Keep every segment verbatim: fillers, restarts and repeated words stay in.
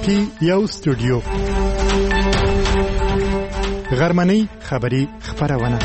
تی یو سټوډیو غرمنۍ خبری خبرونه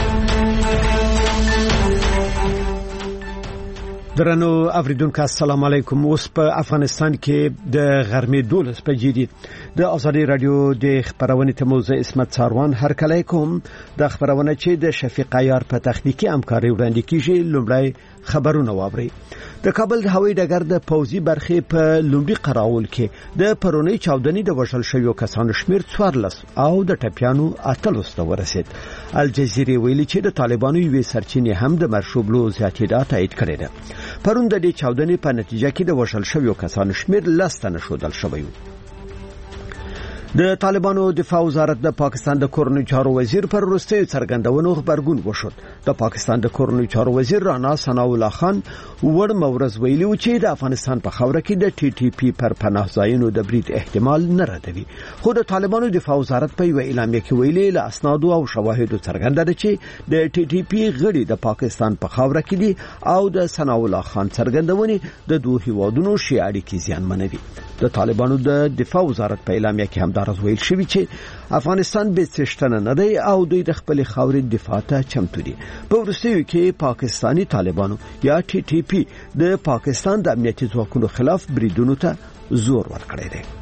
درنو اوریدونکو السلام علیکم. اوس په افغانستان کې د غرمې دولس بجې دي. د ازادي رادیو د خبرونې ته موزه اسمت ساروان هر کله کوم د خبرونه چې د شفیق عیار په تخنیکی همکاري وړاندې کیږي. لومړی خبرونه واوري. د کابل هوایي ډګر د پوځي برخې په لومړي قراول کې د پرونی چاودنې د وژل شویو کسانو شمیر څوارلس او د ټپیانو اتلس ته ورسید. الجزیره ویلي چې د طالبانو یوې سرچینې هم د مرشوبلو زیاتېدا تایید کړې ده. پرون د دې چاودنې په نتیجه کې د وژل شویو کسانو شمیر لس تنه شودل شوی و. د طالبانو دفاع وزارت د پاکستان د کورنۍ چارو وزیر پر وروستیو څرګندونو خبرګون وشود. د پاکستان د کورنۍ چارو وزیر رانا ثناء الله خان ور مورز ویلي و چې د افغانستان په خاوره کې د ټي ټي پی پر پناه ځایونو د برید احتمال نه ردوي. خو د طالبانو دفاع وزارت په یو اعلامیه کې ویلي له اسنادو او شواهدو څرګنده ده چې د ټي ټي پی غړي د پاکستان په خاوره کې دي او د ثناء الله خان څرګندونې د دوه هیوادونو شي اړیکې زیانمنوي. د طالبانو د دفاع وزارت په اعلامیه کې هم دارز ویل شوی چې افغانستان به څښتنه نه دی او دوی د خپل خاورې دفاع ته چمتو دي. په وروستیو کې پاکستانی طالبانو یا ټي ټي پی د پاکستان د امنیتي ځواکونو خلاف بریدونو ته زور ورکړی دی.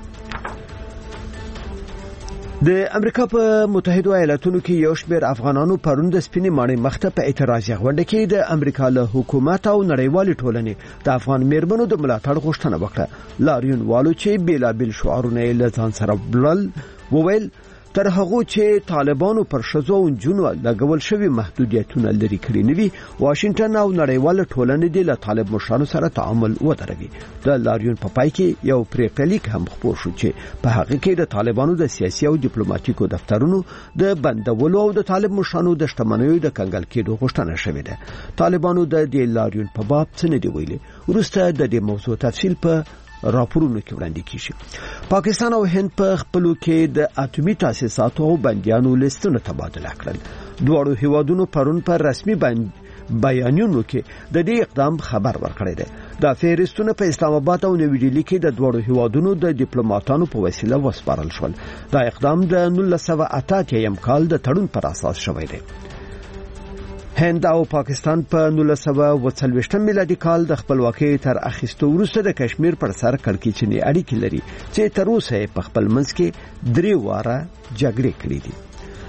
د امریکا په متحده ایالاتونو کې یو شمېر افغانانو پرون د سپینې ماڼۍ مخته په اعتراض غونډه کې د امریکا له حکومت او نړیوال ټولنې د افغان میرمنو د ملاتړ غوښتنه وکړه. لاریون والو چې بیلابل شعارونه له ځان سره بلل وویل تر هغه چې طالبانو پر شذو او جنو لګول شوی محدودیتونه لري کړی نوي واشنگټن او نړیوال ټولنې د طالب مشرانو سره تعامل ودروي. د لاریون په پای کې یو پریکړلیک هم خپور شو چې په هغه کې د طالبانو د سیاسي او ډیپلوماټیکو دفترونو د بندولو او د طالب مشرانو د شتمنیو د کنګل کېدو غوښتنه شوې ده. طالبانو د دې لاریون په باب څه نه دی ویلي. وروسته د دې موضوع تفصیل په راپورونو کې وړاندې کیږي. پاکستان او هند په خپلو کې د اټومي تاسیساتو او بندیانو لیستونه تبادله کړل. دواړو هیوادونو پرون پر رسمي بیانونو کې د دې اقدام خبر ورکړی دی. دا فهرستونه په اسلام آباد او نوی ډیلی کې د دواړو هیوادونو د ډیپلوماټانو په وسیله وسپارل شول. دا اقدام د نولس سوه اته اتیا کال د تړون پر اساس شوی دی. هند او پاکستان په نولس سوه اوه څلوېښت میلادي کال د خپلواکۍ تر اخیستو وروسته د کشمیر پر سر کړکېچنې اړیکې لري چې تر اوسه په خپل منځ کې درې واره جګړې کړې دي.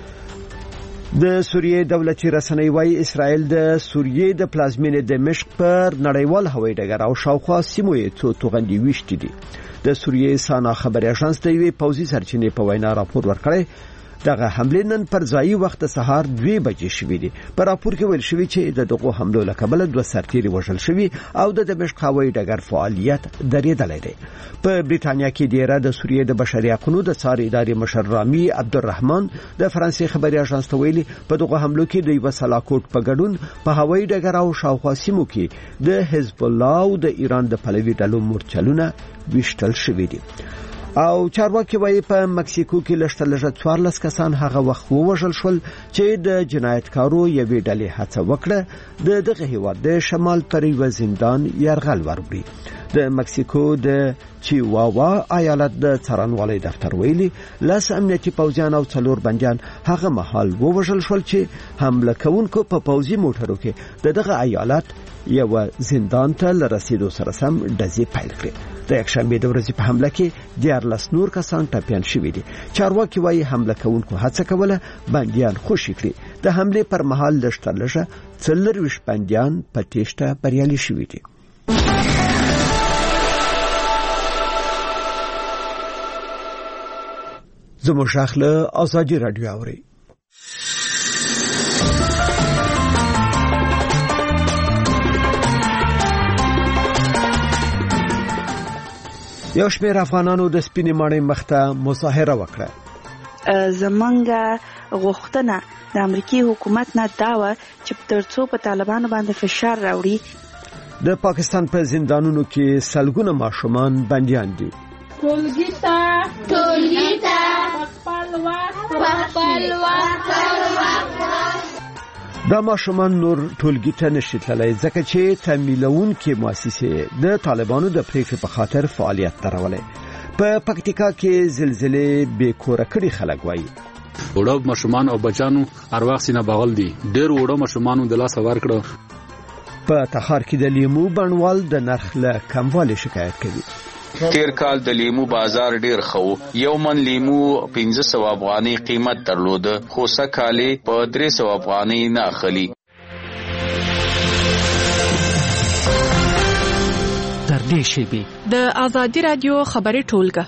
د سوریې دولتي رسنۍ وايي اسرائیل د سوریې د پلازمینې دمشق پر نړیوال هوایي ډګر او شاوخوا سیمو یې څو توغندي وشتي دي. د سوریې سانا خبري اژانس د یوې پوځي سرچینې په وینا راپور ورکړی دغه حمله نن پر ځایي وخت سهار دوه بجې شوې دي. په راپور کې ویل شوی چې د دغه حملو له کبله دوه سرتیري وژل شوي او د دمشق هوایي ډګر فعالیت درېدلی دی. په بریټانیا کې ډیره د سوریې د بشري حقوقو د څار ادارې مشر رامي عبدالرحمن د فرانسې خبري اژانس ته ویلي په دغه حملو کې د یو سلاکوټ په ګډون په هوایي ډګر او شاوخوا سیمو کې د حزب الله او د ایران د پلوي ډلو مورچلونه وشتل شوي دي. او چارواکي وايي په مکسیکو کې لږ لږ څوارلس کسان هغه وخت ووژل شول چې د جنایتکارو یوې ډلې هڅه وکړه د دغه هیواد د شمال پر یو زندان یرغل وروړي. د مکسیکو د چیواوا ایالت د څارنوالۍ دفتر ویلي لاس امنیتي پوځیان او څلور بندیان هغه مهال ووژل شول چې حمله کوونکو په پوځي موټرو کې د دغه ایالت یو زندان ته لرسیدو سره سم ډزې پیل کړې. د یکشنبه د ورځې په حمله کې دیارلس نور کسان ټپیان شوي دي. چارواکي وايي حمله کوونکو هڅه کوله بندیان خوشي کړي. د حمله پر مهال لږ لږه څلورویشت بندیان په تېښته بریالي شوي دي. زموږ شاخله ازادي رادیو اوري. یو شمېر افغانانو د سپینې ماڼۍ مخته مظاهره وکړه. زمونږ غوښتنه د امریکای حکومت نه دا و چې ترڅو په طالبانو باندې فشار راوړي. د پاکستان په زندانونو کې سلګونه ماشومان بنديان دي. ټولګي ته ټولګي ته خپل وخت خپل وخت دا ماشومان نور ټولګي ته نشي تللی ځکه چې تمویلون کې مؤسسې د طالبانو د پریکړې په خاطر فعالیت درولې. په پکتیکا کې زلزلې بې کوره کړي خلک وایي وړو ماشومان او بچانو ارواح سینه بغل دي ډېر وړو ماشومانو د لاس ور کړو. په تخار کې د لیمو بڼوال د نرخ له کموالي شکایت کوي. تیر کال د لیمو بازار ډیر خو یو من لیمو پنځه سوه افغاني قیمت درلود خو سکهاله په درې سوه افغاني نه اخلي. تر دې شی د آزادی رادیو خبري ټولګه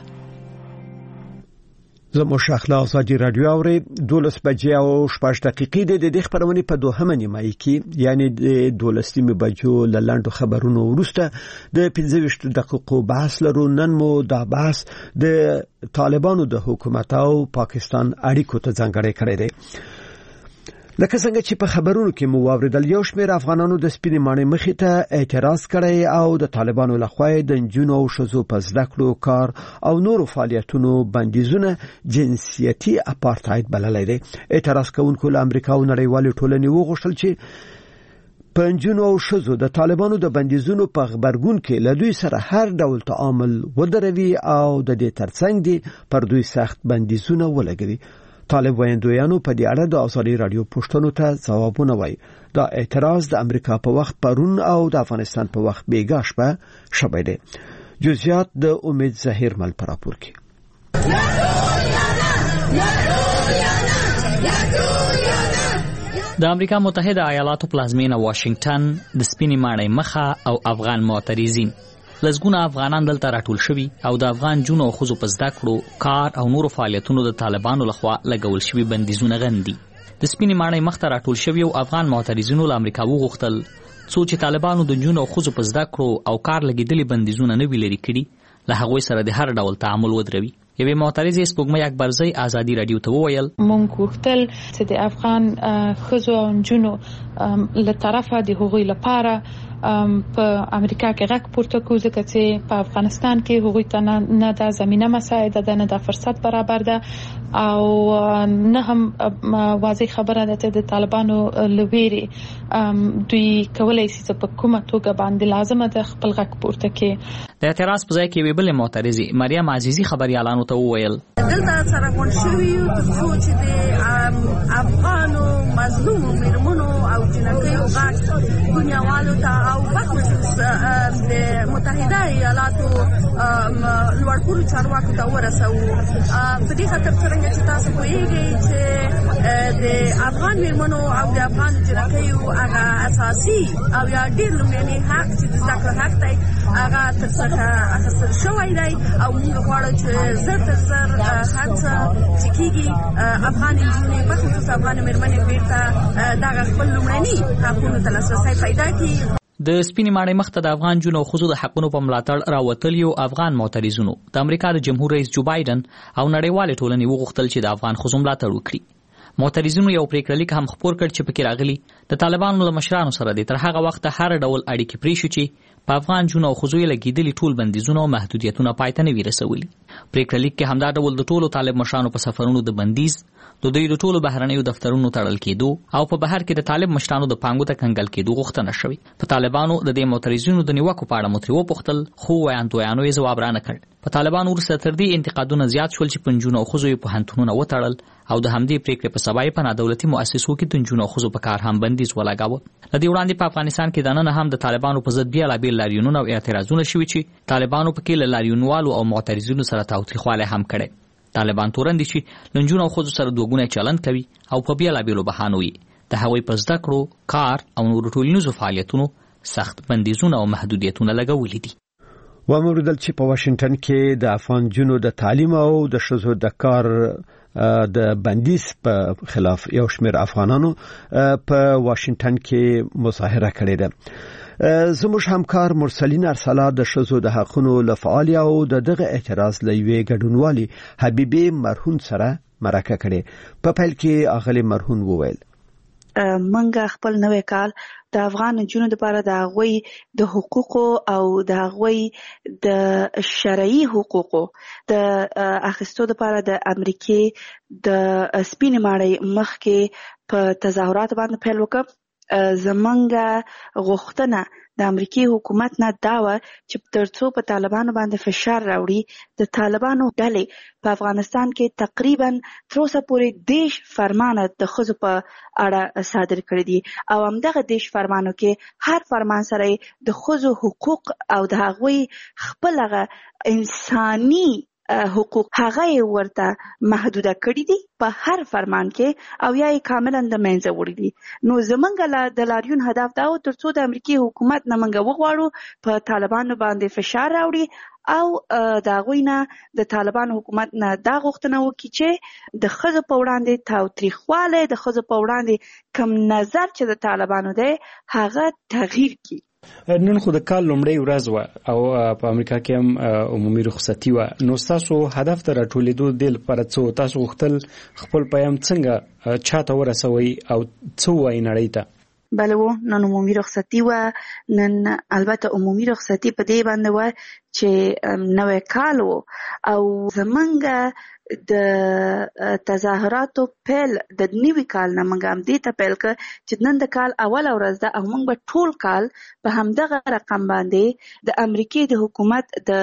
زموږ شاخله آزادی رادیو اوري دولس بجې او شپږ دقیقې د دې خبرونه په دوهمه نیمایي کې یعنی د دولسمې بجو لاندو خبرونو وروسته د پنځه ویشت دقیقو بحث لرو. نن مو دا بحث د طالبانو د حکومت او پاکستان اړیکو ته ځانګړی کړی دی. لکه څنګه چې په خبرونو کې مو واوریدل یو شمېر افغانانو د سپینې ماڼۍ مخې ته اعتراض کړی او د طالبانو لخوا د نجونو او ښځو په زده کړو کار او نورو فعالیتونو بندیزونه جنسیتي اپارټاید بللی دی. اعتراض کوونکو له امریکا او نړیوالې ټولنې وغوښتل چې په نجونو او ښځو د طالبانو د بندیزونو په غبرګون کې له دوی سره هر ډول تعامل ودروي او د دې ترڅنګ دي پر دوی سخت بندیزونه ولګوي. طالب ویندویانو په دې اړه د آزادي رادیو پوښتنو ته ځوابونه وایي. دا اعتراض د امریکا په وخت پرون او د افغانستان په وخت بیګا شپه شوی دی. جزئیات د امید ظهیر مل پر راپور کې. د امریکا متحده ایالاتو پلازمینه واشنگټن د سپینې ماڼۍ مخه او افغان معترضین لزګونه افغانان دلته راټول شوي او د افغان جونو او ښځو په زده کړو کار او نورو فعالیتونو د طالبانو لخوا لګول شوي بندیزونه غندي. د سپینې ماڼۍ مخ ته راټول شوي او افغان معترضینو له امریکا وغوښتل څو چې طالبانو د جونو او ښځو په زده کړو او کار لګېدلي بندیزونه نه وي لرې کړي له هغوی سره د هر ډول تعامل ودروي. یوې معترضې سپوږمۍ اکبرزۍ آزادي رادیو ته وویل مونږ غوښتل چې د افغان ښځو او جونو له طرفه د هغوی لپاره په امریکا کې غږ پورته کوو ځکه چې په افغانستان کې هغوی ته نه د زمینه مساعده ده نه د فرصت برابر ده او نه هم واضح خبره ده چې د طالبانو لویری دوی کولای شي چې په کومه توګه باندې لازمه ده خپل غږ پورته کړي. د اعتراض په ځای کې ویل معترضې مریم عزیزي خبريالانو ته وویل دلته سره غون شوی یو څو چې د افغانو مظلوم میرمنو او جنکیو غږ دنیاوالو ته او بخصوص د متحده ایالاتو لوړپوړو چارواکو ته ورسوو. په دې خاطر څرنګه چې تاسو پوهیږئ چې د افغان میرمنو او د افغان جنکیو هغه اساسي او یا ډېر لومړنی حق چې د زده کړې حق دی هغه ترڅخه اخیستل شوی دی او موږ غواړو چې زر تر زر هڅه چې کېږي افغان نجونې بخصوص افغان میرمنې بیرته دغه خپل لومړني حقونو ته لاسرسی پیدا کړي. د سپینې ماڼۍ مخ ته د افغان جونو او ښځو د حقونو په ملاتړ راوتلیو افغان معترضینو د امریکا د جمهور رئیس جو بایدن او نړیوالې ټولنې وغوښتل چې د افغان ښځو ملاتړ وکړي. معترضینو یو پریکړه لیک هم خپور کړ چې پکې راغلي د طالبانو له مشرانو سره د تر هغه وخت هر ډول اړیکې پرې شو چې په افغان جونو او ښځو یې لګېدلي ټول بندیزونه او محدودیتونه پای ته نه وي رسولي. پریکړه لیک کې همدا ډول د ټولو طالب مشرانو په سفرونو د بندیز د دوی د ټولو بهرنیو دفترونو تړل کېدو او په بهر کې د طالب مشرانو د پانګو ته کنګل کېدو غوښتنه شوې. په طالبانو د دې معترضینو د نیوکو په اړه مو ترې وپوښتل خو ویاندویانو یې ځواب رانه کړ. په طالبانو وروسته تر دې انتقادونه زیات شول چې په نجونو او ښځو یې پوهنتونونه وتړل او د همدې پریکړې په سبا یې په نادولتي مؤسسو کې د نجونو او ښځو په کار هم بندیز ولګاوه. له دې وړاندې په افغانستان کې دننه هم د طالبانو په ضد بېلابېل لاریونونه او اعتراضونه شوي چې طالبانو پکې له لاریونوالو او معترضینو سره تاوتریخوالی هم کړی. طالبان تورن دي چې له نجونو او ښځو سره دوګونی چلند کوي او په بېلابېلو بهانو یې د هغوی په زده کړو کار او نورو ټولنیزو فعالیتونو سخت بندیزونه او محدودیتونه لګولي دي. وموردل چې په واشنگټن کې د افغان جنو د تعلیم او د ښځو د کار د بندیز په خلاف یو شمېر افغانانو په واشنگټن کې مظاهره کړې ده. زموږ همکار مرسلین ارسلا د ښځو د حقونو لفعال او د دغه اعتراض لوي ګډونوالي حبيبي مرهون سره مرکه کړې. په پیل کې اغلی مرهون وویل منګه خپل نوې کال د افغان جنونو لپاره د غوي د حقوقو او د غوي د شرعي حقوقو د اخیستو لپاره د امریکای د سپینې ماڼۍ مخ کې په تظاهرات باندې پیل وکړ. زمونږ غوښتنه د امریکای حکومت نه دا و چې ترڅو په طالبانو باندې فشار راوړي د طالبانو ډلې په افغانستان کې تقریبا تر اوسه پورې دیش فرمانه د ښځو په اړه صادر کړی دي او همدغه دیش فرمانو کې هر فرمان سره د ښځو حقوق او د هغوی خپل هغه انساني حقوق هغه ورته محدوده کړی دي په هر فرمان کې او یا یې کاملا د منځه وړي دي. نو زمونږ د لاریون هدف دا و ترڅو د امریکای حکومت نه موږ وغواړو په طالبانو باندې فشار راوړي او د هغوی نه د طالبان حکومت نه دا غوښتنه وکړي چې د ښځو په وړاندې تاوتریخوالی د ښځو په وړاندې کم نظر چې د طالبانو دی هغه تغییر کړي. نن خو د کال لومړۍ ورځ وه او په امریکا کې هم عمومي رخصتي وه، نو ستاسو هدف ته راټولېدو دې لپاره څه تاسو غوښتل خپل پیغام څنګه چاته ورسوئ او څه ووایي نړۍ ته؟ بله و نن عمومي رخصتي وه. نن البته عمومي رخصتي په دې باندې وه چې نوی کال و او زمونږ د تظاهراتو پیل د نوي کال نه موږ هم دې ته پیل کړ چې نن د کال اوله ورځ ده او موږ به ټول کال په همدغه رقم باندې د امریکای د حکومت د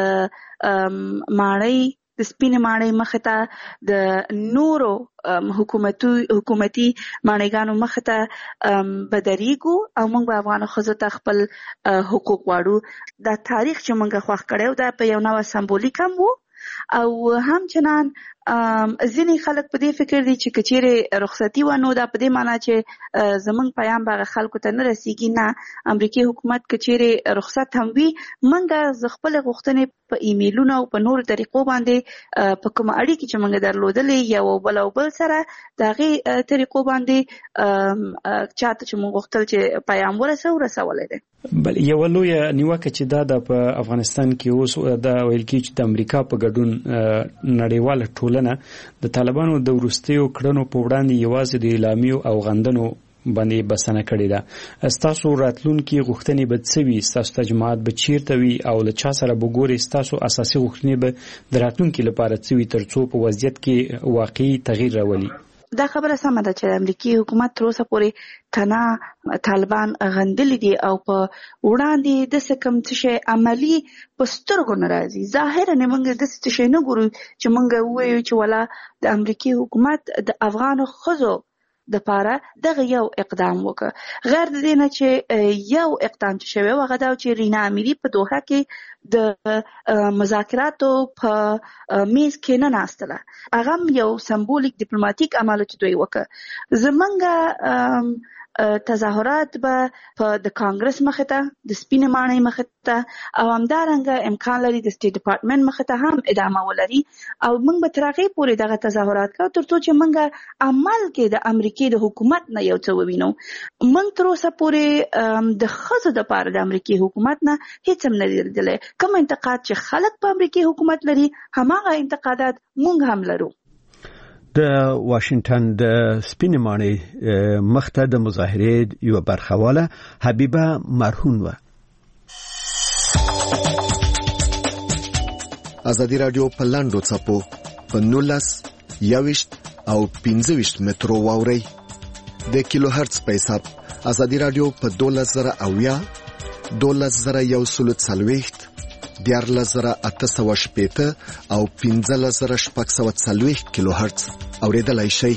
ماڼۍ د سپینې ماڼۍ مخې ته د نورو حکومتي حکومتي ماڼیګانو مخې ته به درېږو او موږ به افغانو ښځو ته خپل حقوق غواړو. دا تاریخ چې موږ خوښ کړی دا په یو نوع سمبولیک هم وو او همچنان ځینې خلک په دې فکر دي چې کچېرې رخصتي و نو دا په دې معنی چې زمونږ پیام به خلکو ته نه رسیږي. نه، امریکای حکومت کچېرې رخصت هم وي موږ ز خپل غوښتنې په ایمیلونو او په نورو طریقو باندې په کوم اړیکې چې موږ درلودلې یو بل او بل سره د هغې طریقو باندې چاته چې موږ غوښتل چې پیام ورسو رسولی دی. بل یو لویه نیوکه چې دا د په افغانستان کې اوس دا ویل کېږي چې د امریکا په ګډون نړیواله ټولنه د طالبانو د وروستیو کړنو په وړاندې یوازې د اعلامیو او غندنو باندې بسنه کړې ده. ستاسو راتلونکي غوښتنې به څه وي؟ ستاسو تجمعات به چیرته وي او له چا سره به ګورئ؟ ستاسو اساسي غوښتنې به د راتلونکي لپاره څه وي تر څو په وضعیت کې واقعي تغییر راولي؟ دا خبره سمه ده چې د امریکای حکومت تر اوسه پورې تنها طالبان غندلي دي او په وړاندې داسې کوم څه شی عملي په سترګو نه راځي. ظاهرا موږ داسې څه شی نه ګورو چې موږ ووایو چې ولا د امریکای حکومت د افغانو ښځو د پاره دغه یو اقدام وکړ. غیر د دې نه چې یو اقدام چې شوی و هغه دا چې رینا امیری په دوحه کې د مذاکراتو په میز کې نه ناستله. هغه یو سمبولیک ډیپلوماټیک عمل چې دوی وکړ. زمونږ تظاهرات به په د کانګرس مخې ته د سپینې ماڼۍ مخې ته او همدارنګه امکان لري د سټیټ ډپارټمنټ مخې ته هم ادامه ولري او موږ به تر هغې پورې دغه تظاهرات کوو تر څو چې موږ عمل کې د امریکای د حکومت نه یو څه ووینو. موږ تر اوسه پورې د ښځو دپاره د امریکای حکومت نه هېڅ هم نه دي لیدلی. کوم انتقاد چې خلک په امریکای حکومت لري هماغه انتقادات موږ هم لرو. د واشنگټن د سپینې ماڼۍ مخته د مظاهرې یوه برخواله حبیبه مرهون وه. ازادي راډیو په لاندو څپو په نولس یویشت او پنځه ویشت مترو واورئ. د کیلو هرتز په حساب ازادي راډیو په دولس زره اویا دولس زره یو سلو څلوېښت دیارلس زره اته سوه شپېته او پنځلس زره شپږ سوه څلوېښت کیلو هرتز اورېدلای شئ.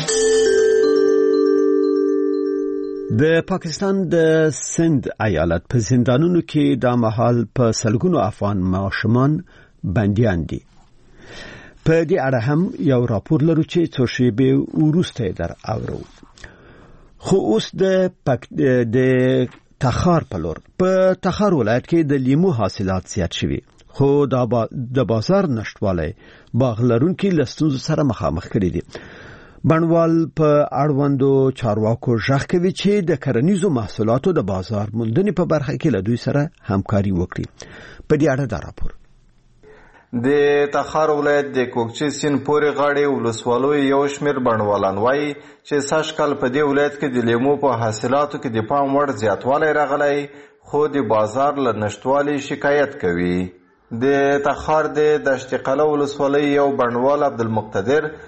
د پاکستان د سند ایالت په زندانونو کې د مهال په سلګونو افغان ماشومان بنديان دي. په دې اړه هم یو راپور لرو چې څو شېبې وروسته در اورو. خو اوس د پک د تخار په لور په تخار ولایت کې د لیمو حاصلات زیات شوي خو د با د بازار نشټوالی باغ لرونکي له ستونزو سره مخامخ کړي دي. بڼوال په اړوندو چارواکو غږ کوي چې د کرنیزو محصولاتو د بازار موندنې په برخه کې له دوی سره همکاري وکړي. په دې اړه دا راپور د تخار ولایت د کوکچې سیند پورې غاړې ولسوالۍ یو شمېر بڼوالان وایي چې سږ کال په دې ولایت کې د لیمو په حاصلاتو کې د پام وړ زیاتوالی راغلی خو د بازار له نشتوالي شکایت کوي. د تخار د دشت قلعه ولسوالۍ یو بڼوال عبدالمقتدر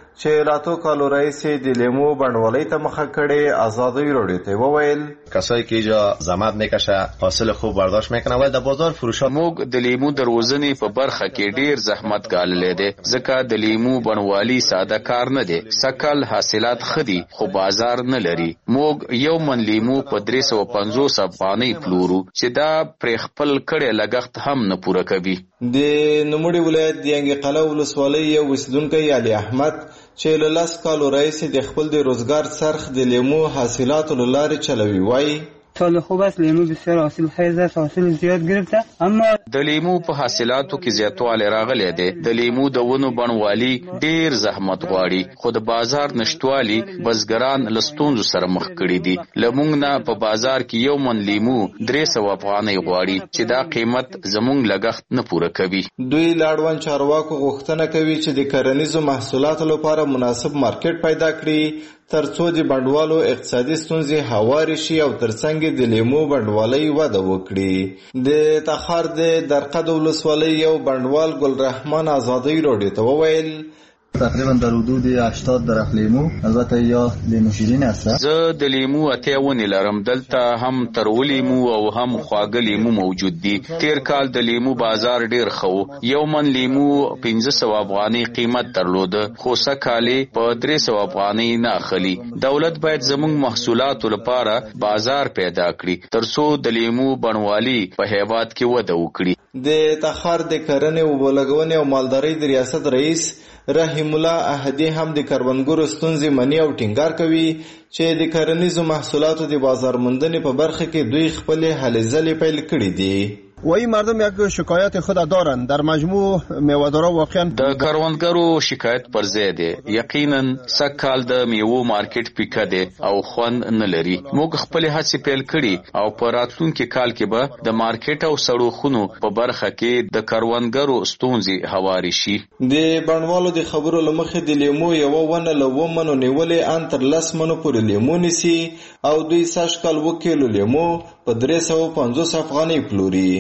چې راتو کالو رئیس د لیمو بڼوالۍ ته مخه کړي آزادی راډیو ته وویل کسایی که اینجا زحمت میکشه حاصل خوب برداشت میکنه ولی در بازار فروش موږ د لیمو د روزنې په برخه کې ډیر زحمت ګاللې دي ځکه د لیمو بڼوالي ساده کار نه دی سکل حاصلات خدي خو بازار نه لري موږ یو من لیمو په درې سوه پنځوس افغانۍ پلورو چې دا پر خپل کړه لګښت هم نه پوره کوي د نوموړي ولایت د ینګي قلعه ولسوالۍ یو اوسیدونکی علي احمد چې له لس کالو رئیس د خپل د روزګار څرخ د لیمو حاصلاتو له لارې چلوي وایي سال خوب است لیمو بسیار حاصل خیز است حاصل زیاد گرفته اما د لیمو په حاصلاتو کې زیاتوالی راغلی دی د لیمو د ونو بڼوالي ډیر زحمت غواړي خو د بازار نشټوالي بزګران له ستونزو سره مخ کړي دي لمونږ نه په بازار کې یو من لیمو درې سوه افغانۍ غواړي چې دا قیمت زمونږ لګښت نه پوره کوي دوی لاړوان چارواکو غوښتنه کوي چې د کرنیزو محصولاتو لپاره مناسب مارکیټ پیدا کړي ترڅو د بڼوالو اقتصادي ستونزې هوارې شي او ترڅنګ د لیمو بڼوالۍ وده وکړي د تخار د درقد ولسوالۍ یو بڼوال ګل رحمان آزادی راډیو ته وویل تقریبا در حدود هشتاد درخت لیمو البته یا لیمو شیرین هست زه د لیمو اتیا ونې لرم دلته هم ترو لیمو او هم خواږه لیمو موجود دي تیر کال د لیمو بازار ډیر ښه یو من لیمو پنځه سوه افغانۍ قیمت درلوده خو سږکال په درې سوه افغانۍ نه اخلي دولت باید زموږ محصولاتو لپاره بازار پیدا کړي ترڅو د لیمو بڼوالي په هیواد کې وده وکړي د تخار د کرنې اوبه لګونې او مالدارۍ د ریاست رئیس رحیم الله احدی هم د کروندګرو ستونزې مني او ټینګار کوي چې د کرنیزو محصولاتو د بازار موندنې په برخه کې دوی خپلې هلې ځلې پیل کړي دي وای مردم یک شکایت خود دارن در مجموع میوه‌دارا واقعا د کروندګرو شکایت پر ځای دی یقینا سږکال د میوو مارکیټ پیکه دی او خوند نه لري موږ خپلې هڅې پیل کړي او په راتلونکي کال کې به د مارکیټ او سړو خونو په برخه کې د کروندګرو ستونزې هوارې شي د بڼوالو د خبرو له مخې د لیمو یوه ونه له اووه منو نیولې ان تر لس منو پورې لیمو نیسي او دوی سږکال اووه کیلو لیمو په درې سوه پنځوس افغانۍ پلوري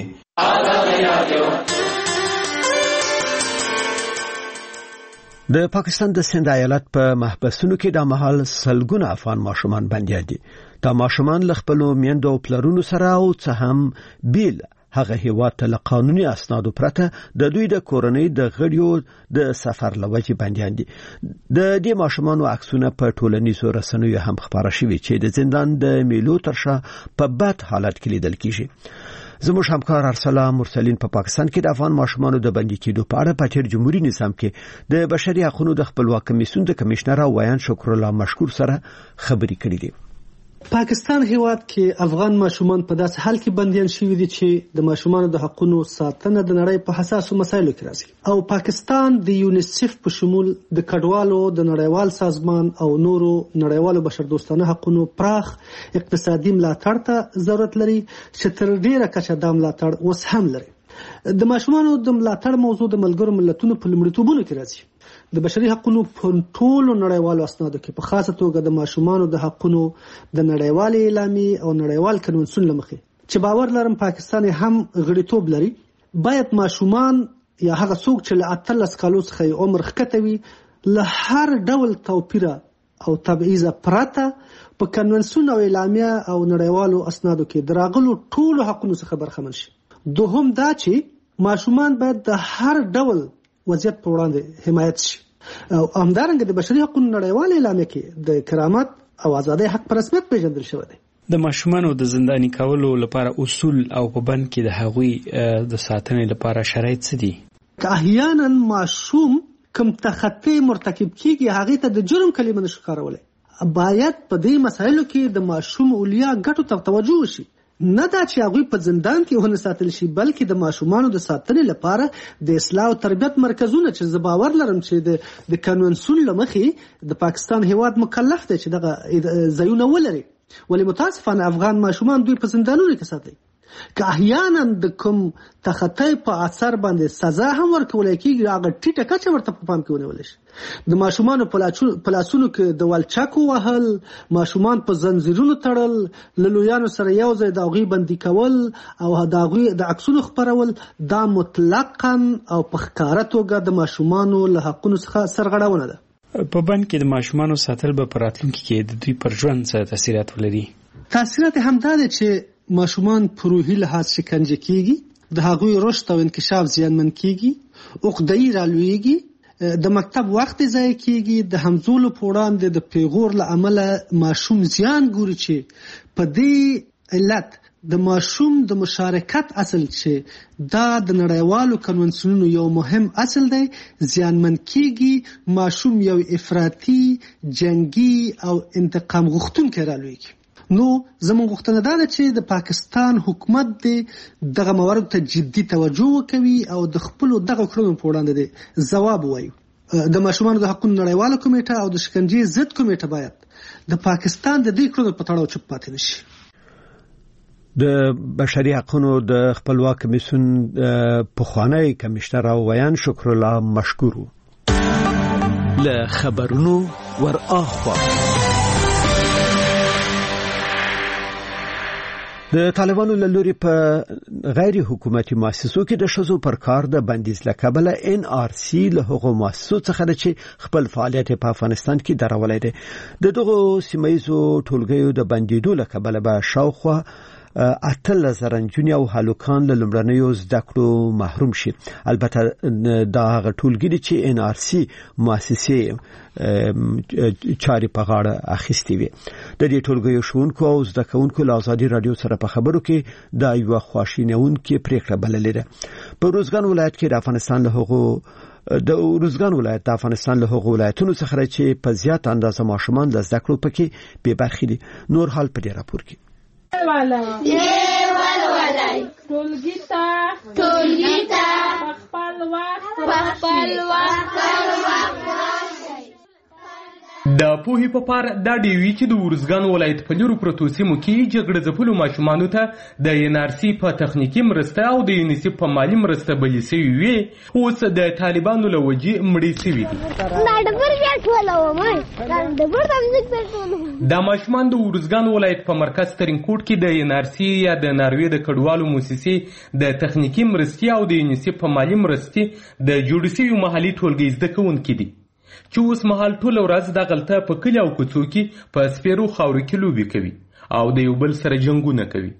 د پاکستان د سند ایالت په محبسونو کې د مهال سلګونه افغان ماشومان بندي دي دا ماشومان له خپل میندو او پلرونو سره او څه هم بیل هغه هیواد ته له قانوني اسنادو پرته د دوی د کورنۍ د غړیو د سفر لوجې بنديان دي د دې ماشومانو عکسونه په ټولنیزو رسنیو هم خبره شوي چې د زندان د میلو ترشا په بد حالت کې لیدل کیږي زموږ همکار ارسلا مرسلین په پا پاکستان کې د افغان ماشومانو د بندي کېدو په اړه په تیر جمهوریت نظام کې د بشري حقوقو د خپلواک کمیسیون د کمشنر ویان شکر الله مشکور سره خبرې کړې دي پاکستان هیواد کې افغان ماشومان په داسې حال کې بنديان شوي دي چې د ماشومانو د حقوقو ساتنه د نړۍ په حساسو مسایلو کې راځي او پاکستان د یونیسف په شمول د کډوالو د نړیوال سازمان او نورو نړیوالو بشردوستانه حقوقو پراخ اقتصادي ملاتړ ته ضرورت لري چې تر ډیره کچه د ملاتړ اوس هم لري د ماشومانو د ملاتړ موضوع د ملګرو ملتونو په لومړیتوبونو کې راځي د بشري حقوقو په ټولو نړیوالو اسنادو کې په خاصه توګه د ماشومانو د حقوقو د نړیوال اعلامیې او نړیوال کنونسیون لمخې چې باور لرم پاکستان هم غړیتوب لري باید ماشومان یا هغه څوک چې له اتلس کالو څخه عمر ښکته وي له هر ډول توپیر او تبعیض پرته په کنونسیون او اعلامیه او نړیوالو اسنادو کې دراغلو ټولو حقوقو څخه برخمن شي دوهم دا چې ماشومان باید د هر ډول وضعیت په وړاندې حمایت شي او همدارنګه د بشري حقوقو نړیوال اعلامیه کې د کرامت او ازادۍ حق په رسمیت پیژندل شوی دی د ماشومانو د زنداني کولو لپاره اصول او په بند کې د هغوی د ساتنې لپاره شرایط څه دي که احیانا ماشوم کوم تخطی مرتکب کیږي هغه ته د جرم کلمه نشو کارولای باید په دې مسایلو کې د ماشوم اولیا ګټو ته توجه وشي نه دا چې هغوی په زندان کې ونه ساتل شي بلکې د ماشومانو د ساتنې لپاره د اصلاح او تربیت مرکزونه چې زه باور لرم چې د د کنونسیون له مخې د پاکستان هیواد مکلف دی چې دغه ځایونه ولري ولې متاسفانه افغان ماشومان دوی په زندانونو کې ساتي که احیانا د کوم تخطی په اثر باندې سزا هم ورکولای کېږي هغه ټیټه کچه ورته په پام کې ونیول شي د ماشومانو په لاسونو کې د والچاکو وهل ماشومان په زنځیرونو تړل له لویانو سره یو ځای د هغوی بندي کول او د هغوی د عکسونو خپرول دا مطلقا او په ښکاره توګه د ماشومانو له حقونو څخه سرغړونه ده په بند کې د ماشومانو ساتل به په راتلونکي کې د دوی پر ژوند څه تاثیرات ولري؟ تاثیرات همدا دي چې ماشومان په روحي لحاظ شکنجه کیږي، د هغوی رشد او انکشاف زیانمن کیږي، عقده‌ای رالویږي، د مکتب وخت ضایع کیږي، د همزولو په وړاندې د پیغور له امله ماشوم زیان ګوري چې په دې علت د ماشوم د مشارکت اصل چې دا د نړیوالو کنونسیونونو یو مهم اصل دی زیانمن کیږي. ماشوم یو افراطي، جنگي او انتقام غوښتونکی رالویږي. نو زموږ غوښتنه دا ده چې د پاکستان حکومت دې دغه موارد ته جدي توجه وکوي او د خپلو دغه کړنو په وړاندې ځواب ووایي. د ماشومانو د حقوقو نړیواله کمیټه او د شکنجې ضد کمیټه باید د پاکستان د دې کړنو په تړاو چوپ پاتې نشي. د بشري حقوقو د خپلواک کمیسیون پخوانی کمشنر او ویان شکر الله مشکور له خبرونو ور اخوا. د طالبانو له لوري په غیر حکومتي مؤسسو کې د شذو پر کار د بندیز لکبله ان آر سی له هغو مؤسسو څخه چې خپل فعالیت په افغانستان کې درولای دي. د دغه سیمایزو ټولګیو د بندیدو لکبله به شاوخوا اتل زرنجونی او هالوکان له لمړنیو زده کړو محروم شي. البته دا هغه ټولګي دي چې ان آر سی مؤسسې چاري په غاړه اخیستي وي. د دې ټولګیو شونکو او زده کوونکو له آزادي رادیو سره په خبرو کې دا یو خواشینونکې پریکړه بللې ده. په روزګان ولایت کې د افغانستان له هغو د روزګان ولایت د افغانستان له هغو ولایتونو څخه چې په زیات اندازه ماشومان د زده کړو پکې بې برخې دي. نور حال په دې راپور کې دیوال ولای ټولګي ته ټولګي ته خپل وخت خپل وخت د پوهې په پار دا ډیوي چې د ورزګان ولایت په لورو پروتو سیمو کې جګړه ځپلو ماشومانو ته د ان آر سی په تخنیکی مرسته او د یونیسف په مالی مرسته بلې سوي وي، اوس د طالبانو له وجې مړې سوي دي. دا ماشومان د ورزګان ولایت په مرکز ترینکوټ کې د ان آر سی یا د ناروې د کډوالو موسسې د تخنیکی مرستې او د یونیسف په مالی مرستې د جوړ سوي محلي ټولګي زده کوونکي دي چې اوس مهال ټوله ورځ د غلطه په کلي او کوڅو کې په سپیرو خاورو کې لوبې کوي او د یو بل سره جنګونه کوي.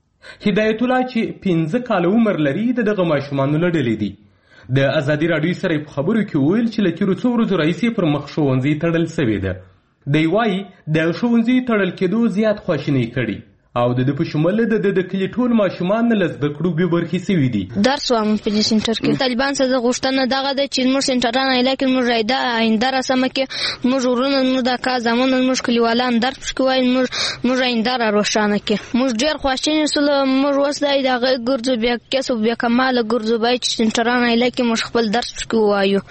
هدایت الله چې پنځه کاله عمر لري د دغه ماشومانو له ډلې دی. د ازادي راډیو سره په خبرو کې ویل چې له تېرو څو ورځو راهیسې پر مخ ښوونځي تړل سوی ده. دی وایي د ښوونځي تړل کېدو زیات خواشیني کړي او د په شمول د د کلی ټول ماشومان له زده کړو به برخې سوي دي. درس وایم په دې سنټر کې. طالبان څخه غوښتنه دغه ده چې موږ سنټرانه علاقې موږ رایده آینده رسمه کې موږ ورونه موږ د کا زمونه موږ کلیوالان درس کوي موږ موږ آینده را روښانه کې. موږ ډیر خوشاله سول موږ وسدای دغه ګرځو بیا کسب بیا کمال ګرځو بای چې سنټرانه علاقې موږ خپل درس کوو.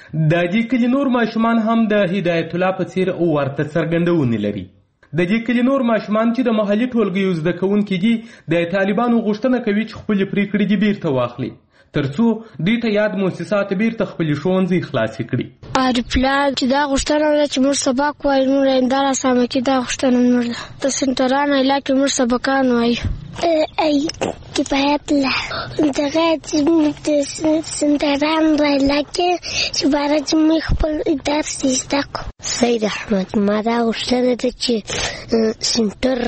د دې کلی نور ماشومان هم د هدایت الله په څیر ورته څرګندونه لري. د دې کلی نور ماشومان چې د محلي ټولګیو زده کوونکي دي د طالبانو غوښتنه کوي چې خپلې پریکړې دې بیرته واخلي ترڅو دوی ته یاد مؤسسات بیرته خپلې ښوونځي خلاصې کړي. پلان چې دا غوښتنه ده چې موږ سبق وایو موږ آینده راسمه کې دا غوښتنه موږ ده. د سنټرانه علاقې موږ سبقان وایو ای کفایت له دغه چې موږ د سنټرانه علاقې چې باره چې موږ خپل درس زده کړو. سید احمد ما دا غوښتنه ده چې سنټر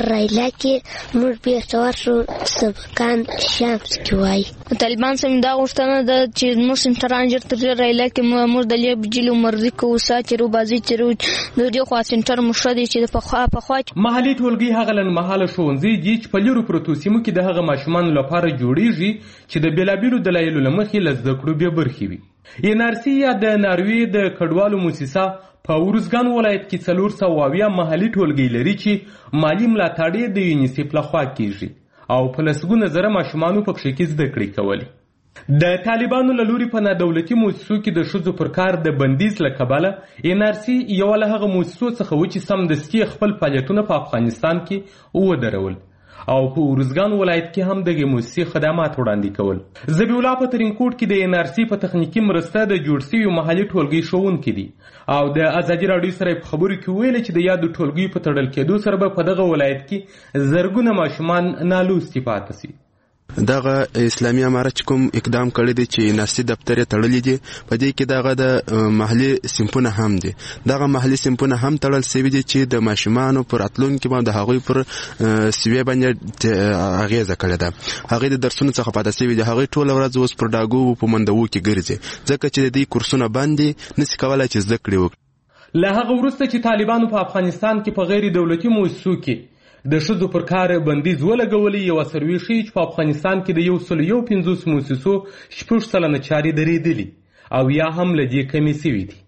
علاقې موږ بیرته ورشو سبقان شمس کې وایو. طالبان سم دا غوښتنه ده چې موږ سنټرانه ژر تر ژره علاقې موږ د لیب جلو مرضی کوو ساتیرو بازی چیرو د دې خوا سنټر مشدي چې په خوا په خوا محلي ټولګي هغه لن محله ښوونځي دي چې په لورو پروتو سیمو کې د هغه ماشومانو لپاره جوړیږي چې د بیلابیلو دلایلو له مخې له زده کړو بې برخې وي. ان آر سی یا د ناروې د کډوالو موسسه په ورزګان ولایت کې څلور سوه اویا محلي ټولګي لري چې مالي ملاتړ د یونیسف لخوا کیږي او په لسګونه زره ماشومانو په کې کې زده کړې کولې. د طالبانو له لوري په نادولتي موسسو کې د ښځو پر کار د بندیز له کبله ان آر سی یوه له هغه موسسو څخه و چې سمدستي خپل فعالیتونه په افغانستان کې ودرول او په ورزګان ولایت کې هم دغه موسسې خدمات وړاندې کول. ذبیح الله په ترینکوټ کې د ان آر سی په تخنیکی مرسته د جوړ شوي محلي ټولګي ښوونکي دي او د ازادي راډیو سره په خبرو کې ویل چې د یادو ټولګیو په تړل کېدو سره به په دغه ولایت کې زرګونه ماشومان نالوستي پاتې شي. دغه اسلامي امارت کوم اقدام کړی دی چې ناسي دفتر تړلې دي په دې کې دغه د محلي سمپونه هم دي دغه محلي سمپونه هم تړل شوی دي چې د ماشومانو پر اتلونکو باندې هغوی پر سوي باندې اغیزه کړې ده هغه د درسونو څخه پاتې شوی دي هغه ټول ورځ اوس پر داګو په مندوو کې ګرځي ځکه چې د دې کورسونه باندې نس کولای چې زده کړي وکړي له هغه وروسته چې طالبانو په افغانستان کې په غیر دولتي مؤسسو کې د ښځو پر کار بندیز ولګولي یوه سروې ښیي چې په افغانستان کې د یو سل یو پنځوس مؤسسو شپږ سلنه چارې درېدلي او یا هم له دې کمې سوي دي.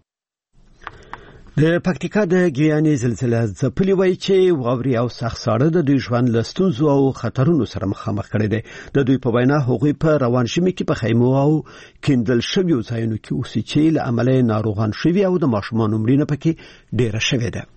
د پکتیکا د ګیانې زلزله ځپلي وایي چې واوري او سخت ساړه د دوی ژوند له ستونزو او خطرونو سره مخامخ کړی دی. د دوی په وینا هغوی په روان ژمي کې په خیمو او کیندل شویو ځایونو کې اوسي چې له امله ناروغان شوي او د ماشومانو مړینه پکې ډیره شوې ده.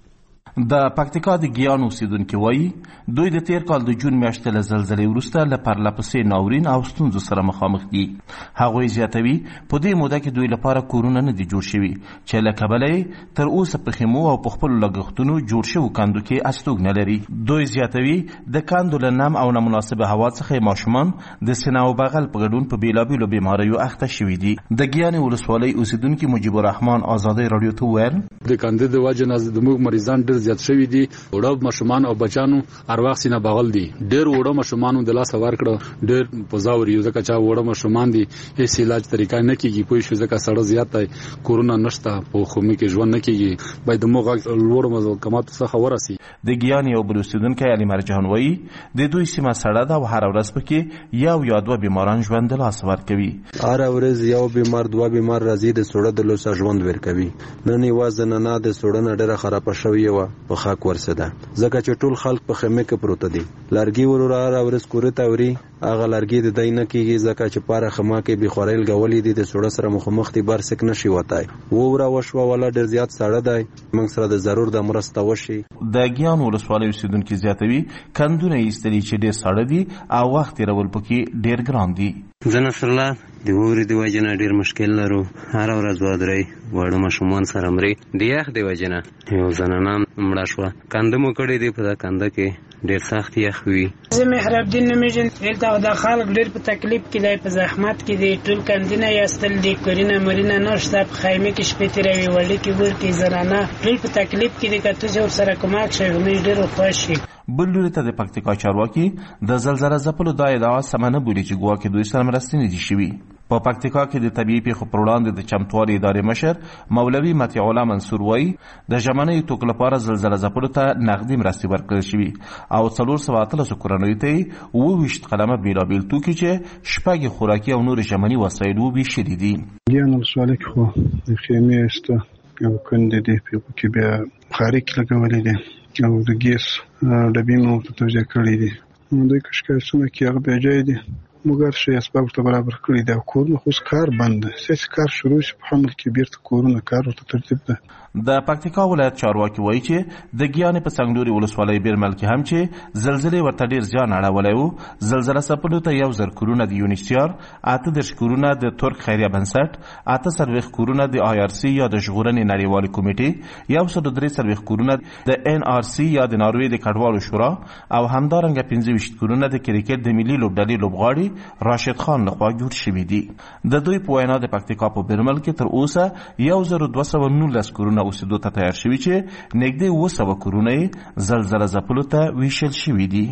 د پکتیکا د ګیان اوسیدونکي وایي دوی د تیر کال د جون میاشتې له زلزلې وروسته له پرلپسې ناورین او ستونزو سره مخامخ دي. هغوی زیاتوي په دې موده کې دوی لپاره کورونه نه دي جوړ شوي چې له کبله یې تر اوسه په خیمو او په خپلو لګښتونو جوړ شوو کندو کې استوګ نه لري. دوی زیاتوي د کندو له نم او نامناسبه هوا څخه ماشومان د سینه او بغل په ګډون په بیلابیلو بیماریو اخته شوي دي. د ګیانې ولسوالۍ اوسیدونکي مجیب الرحمن ازادۍ راډیو ته وویل د کاندید د وجه نه زموږ مریضان ډېر زیات شوي دي وړه ماشومان او بچانو ارواح سینه بغل دي ډېر وړه ماشومانو د لاس ورکړه ډېر پوزاور یو ځکه چې وړه ماشومان دي هیڅ علاج طریقه نه کیږي پوه شو ځکه سړی زیات دی کورونا نشته په خومي کې ژوند نه کیږي باید موږ لوړ محکماتو څخه ورسي. د ګیان یو بل اوسیدونکی علي مرجان وایي د دوی سیمه سړه ده او هر ورځ پکې یو یا دوه بیماران ژوند د لاس ورکوي. هر ورځ یو بیمار دوه بیمار راځي د سړه د لوسه ژوند ورکوي. نن یوازې نه د سړه نه ډېره خرابه شوې وه په خاک ورسده ځکه چې ټول خلک په خیمه کې پروت دي. لرګي ورور هر ورځ کورې ته وري هغه لرګي د دای نه کېږي ځکه چې پاره خما کې بخوري لګولې دي د سړه سره مخامخ دي بار سک نشي وتای ووره وشو ولا ډېر زیات سړه دی موږ سره د ضرور د مرسته وشي. د ګیان ولسوالۍ اوسیدونکي زیاتوي کندونه یې ایستلي چې ډېر سړه دي او وخت تېرول پکې ډېر ګران دي. زه نصرالله د اورې د وجې نه ډېر مشکل لرو هره ورځ دوه درې واړه ماشومان سره مري د یخ د وجې نه یو زنانه مړه شوه کنده مو کړې دي په دا کنده کې ډېر سخت یخ وي. زه محراب الدین نومیږم دلته دا خلک ډېر په تکلیف کې دی په زحمت کې دی ټول کندونه یې ایستل دي کورونه مرینه نشته په خیمه کې شپې تېروي وړکې وړکې زنانه ټول په تکلیف کې دي که ته چې ورسره کومک شوی موږ ډېر خوښ شي. بل لوري ته د پکتیکا چارواکي د زلزله ځپلو دا ادعا سمه نه بولي چې ګواکې دوی سره مرستې نه دي شوي. په پکتیکا کې د طبیعي پیښو پر وړاندې د چمتووالي ادارې مشر مولوي مطیع الله منصور وایي د ژمنیو توکو لپاره زلزله ځپلو ته نغدي مرستې ورکړل شوي او څلور سوه اتلسو کورنیو ته یې اووه ویشت قلمه بېلابېل توکي چې شپږ یې خوراکي او نور ژمني وسایل وویشلي دي. ګیان ولسوالۍ کې خو د خیمې ایسته او کندې دي په کې بیا خارق لګولې دي او د ګیس ډبې مو ته توزیع کړي دي. دوی که شکایتونه کوي هغه بیا جای دي موږ هر شی اسباب ورته برابر کړي دي او کورونه خو کار بند دی سیاسي کار شروع شي په حمل کې بیرته کورونه کار ورته ترتیب ده. د پکتیکا ولایت چارواکي وایي چې د ګیانې په څنګلوري ولسوالۍ بیرمل کې هم چې زلزلې ورته ډېر زیان اړولی و زلزله ځپلو ته یو زر کورونه د یونیسیار اته دېرش کورونه د ترک خیریه بنسټ اته څلوېښت کورونه د آی آر سی یا د ژغورنې نړیوالې کمیټې یو سل درې څلوېښت کورونه د ان آر سی یا د ناروې د کډوالو شورا او همدارنګه پنځه ویشت کورونه د کرکټ د ملي لوبډلې لوبغاړي راشد خان لخوا جوړ شوي دي. د دوی په وینا د پکتیکا په بیرمل کې تر اوسه یو زر دوه سوه نولس کورونه اوسېدو ته تیار شوي چې نږدې اووه سوه کورونه یې زلزله ځپلو ته ویشل شوي دي.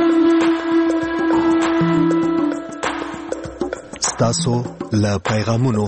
ستاسو له پیغامونو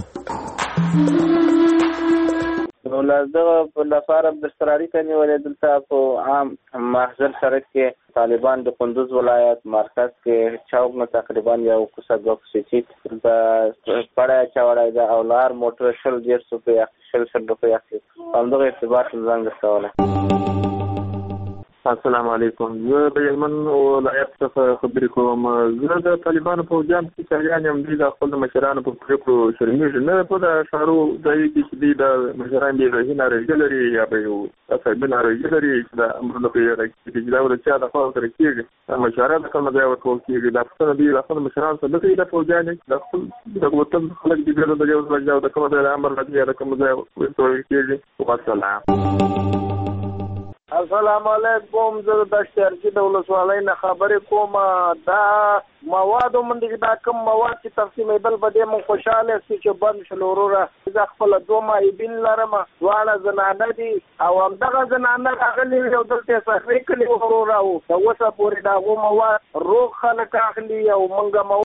نو لازمه لپاره د استراري ته نیولې دلته په عام محضر سړک کې طالبان د کندوز ولایت مرکز کې چوک نه تقریبا یو کوڅه دوه کوڅې د پړه چاوړای د اولار موټر شل ډیر سپیا شل شل روپیا کې همدغه ارتباط زنګ رسوله. السلام علیکم. زه د هلمند ولایت څخه خبرې کوم. زه د طالبانو په جام کې شریان یم. دوی د خپل مشرانو په پرېکړو شرمېږي نه په د ښارو ځای کې چې دوی د مشران بې غږي ناروغي لري یا به یو عصبي ناروغي لري چې د امرونو په اړه کې چې دا ول چې د خپل سره کېږي مشران د کوم ځای ورکول کېږي د خپل دوی د خپل مشران سره د د فوجان د خپل د وطن خلک دې د یو ځای د کوم ځای امر لري د کوم ځای ورکول کېږي. والسلام. السلام علیکم. زه د شهرچی د ولسوالۍ نه خبرې کوم. دا مواد ومنډي دا کوم مواد چې تقسیمېدل به دې مونږ خوشحاله سي چې بند شل وروره. زه خپله دوه مایبین لرم، دواړه زنانه دي او همدغه زنانه راغلي یو دلته صحرې کلي وروره وو. د اوسه پورې د هغو مواد روغ خلک اخلي او مونږ